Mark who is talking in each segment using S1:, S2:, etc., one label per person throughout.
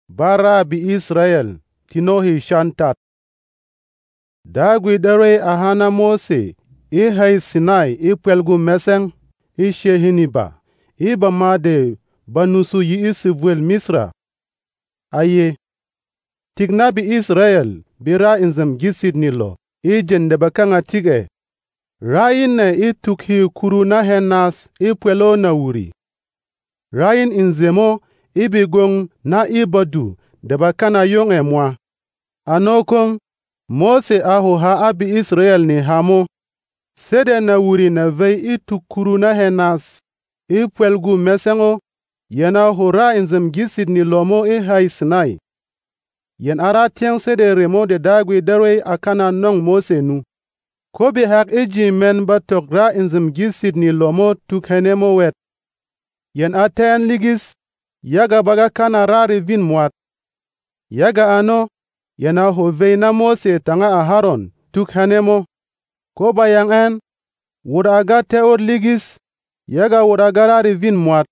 S1: bara bi Israel tinohi shantat. Dagwi dare ahana Mose I hai Sinai I pelgu meseng I shehiniba I bamade banusu yi isivwel Misra. Aye tigna bi Israel bira inzem gisid nilo I jende bakanga tige. Rayin ne I tukhi kuru na henas I pwelo na wuri. Rayin inzemo I bigong na I badu de bakana yong emwa. Anokong Mose aho ha abi Israel ni hamo. Sede na wuri na vei I tukuru na henas I pwelgu mesengo. Yena hora inzem gisid ni lomo I hai Sinai. Yen ara tiang sede remo de dagwi dare akana nong Mose nu. Kobi hak iji men batok ra inzem gisid ni lomo tukhenemo wet. Yen aten ligis, yaga baga kana rari vin mwat. Yaga ano, yena hovei na Mose tanga Aharon tukhenemo. Koba yang en, wuraga teod ligis, yaga wuraga rari vin mwat.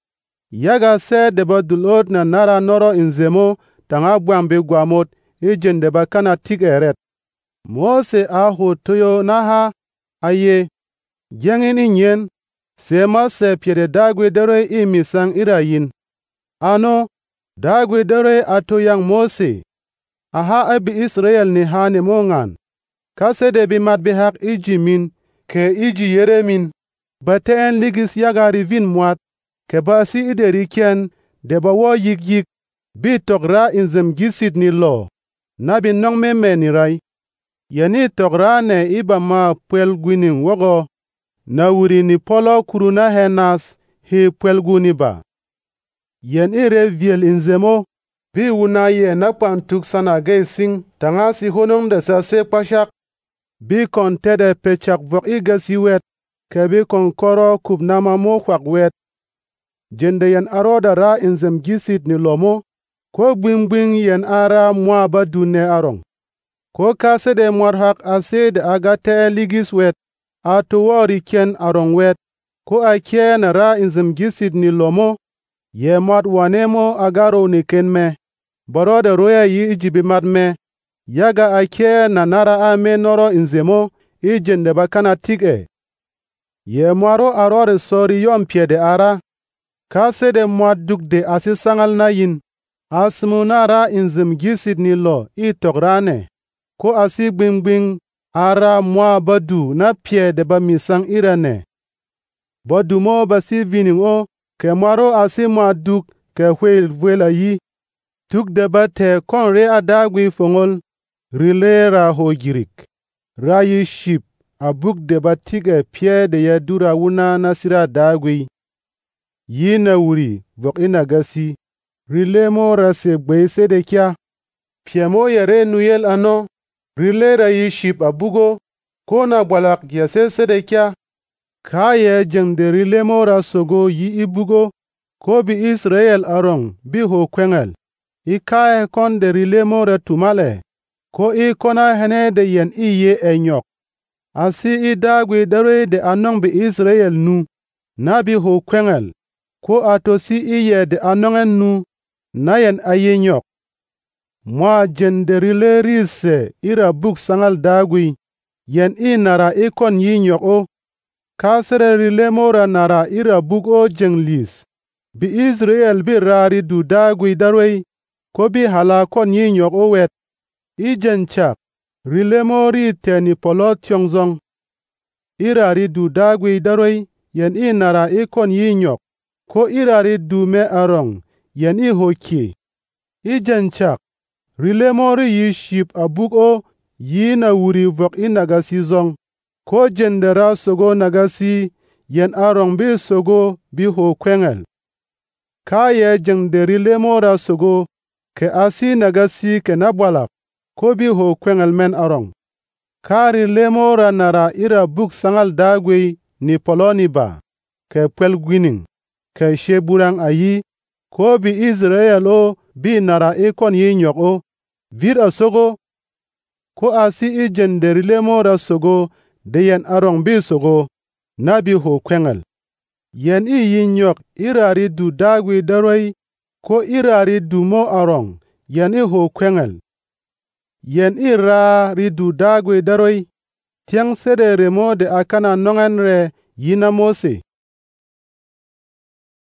S1: Yaga se deba dulot na nara noro inzemo tanga buambe guamot ijen deba kana tik eret. Mose aho toyo naha aye jengin inyen sema se piede dagwe dare I misang irayin. Ano dagwe dare ato yang Mose aha abi Israel ni hane mongan. Kase de bi mat bihak iji min ke iji yeremin baten ligis yaga rivin mwat ke basi ideri ken deba wo yik bi togra inzem gisid ni lo nabi nong me ni rai. Yeni togra ne iba ma pwel gwinin wogo na wuri ni polo kuruna henas hi pwel guni ba. Yen ire viel inzemo bi wuna ye nakpan tuk sana gay sing tanga si honong de sa se pashak bi kon tede pechak vok igasi wet ke bi kon koro kub nama mo kwak wet. Jende yen aroda ra inzem gisid ni lomo ko gbing yen ara mwa badu ne arong. Ko kase de mwarhak ase de agate ligis wet, ato wori ken arong wet, ko ake na ra inzem gisid ni lomo, ye mat wanemo agaro ni ken me, baro de roya yi ijibi mat me, yaga ake na nara ame noro inzemo, ijende bakana tige. Ye mwaro arore sori yom piede ara, kase de mwad duk de asisangal na yin, asmu na ra inzem gisid ni lo itograne. Ko asi gbing ara mwa badu na pie de ba misang irane. Badu mo basi vining o ke mwaro asi mwa duk ke vwela yi. Tuk de ba te kon re adagwi fongol rilera ho girik. Rayi ship abuk de ba tige pie de ya dura wuna nasira dagwi. Yi na wuri vok ina gasi. Rilemo rase gbe sede kya. Piemo yere nuyel ano. Rilera yi ship abugo, ko na balak yase sedekya, kaye jengde rilemo rasogo yi ibugo, ko bi Israel arong bi ho kwengel. Ikaye kon de rilemo ratumale, ko I kona hene de yen iye enyok. Asi idagwe dare de anong bi Israel nu, na bi ho kwengel, ko atosi iye de anongen nu, na yen aye nyok. Mwa jenderile rise ira buk sangal dagwi, yen I nara ikon yi nyok o, kasere rile mora nara ira buk o jenglis. Bi Israel bi rari du dagwi darwey, ko bi hala kon yi nyok o wet. I jenchak, rile mori teni polo tyongzong. Irari du dagwi darwey, yen I nara ikon yi nyok, ko irari du me arong, yen I hoki. I jenchak, rile mori yi ship abuk o yi na wuri vok I nagasi zong. Ko jendera sogo nagasi yen arong bi sogo bi ho kwengel. Ka ye jende rile mora sogo ke asi nagasi ke nabalak ko bi ho kwengel men arong. Ka rile mora nara ira buk sangal dagwe ni poloni ba ke pwel gwining ke sheburang ayi ko bi Israel o bi nara ikon yi nyok o. Vira sogo, ko asi ijende rile mora sogo de yen arong bi sogo, na bi ho kwengel. Yen I yi nyok irari du dagwi darwey ko ira ri du mo arong yen I ho kwengel. Yen ira ri du dagwe daroi tiang sede remo de akana nongen re yina Mose